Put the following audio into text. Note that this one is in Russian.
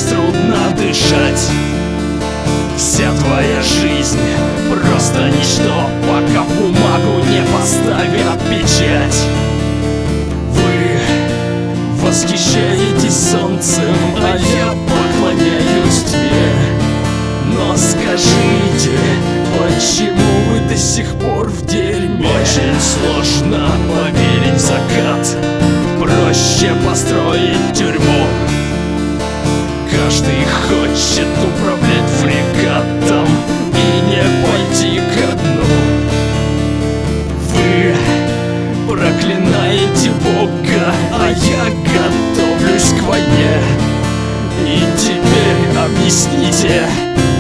здесь трудно дышать. Вся твоя жизнь просто ничто, пока в бумагу не поставят печать. Вы восхищаетесь солнцем, а я поклоняюсь тебе. Но скажите, почему вы до сих пор в дерьме? Очень сложно поверить в закат, проще построить тюрьму. Каждый хочет управлять фрегатом и не пойти ко дну. Вы проклинаете Бога, а я готовлюсь к войне. И теперь объясните,